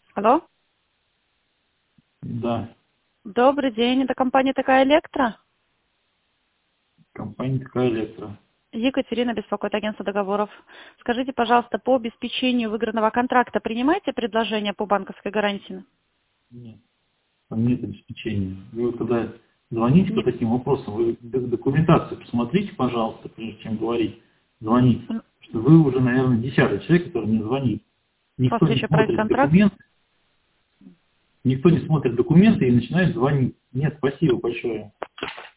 Алло. Да, Добрый день. Это компания «Такая Электро». компания такая электро. Екатерина беспокоит, агентство договоров. Скажите, пожалуйста, по обеспечению выигранного контракта принимаете предложение по банковской гарантии? Нет, там нет обеспечения. Вы вот когда звоните по Нет. таким вопросам, вы документацию посмотрите, пожалуйста, прежде чем говорить, звонить. Что вы уже, наверное, 10-й человек, который мне звонит. Никто После не еще проект смотрит контракт. документы, никто не смотрит документы и начинает звонить. Нет, спасибо большое.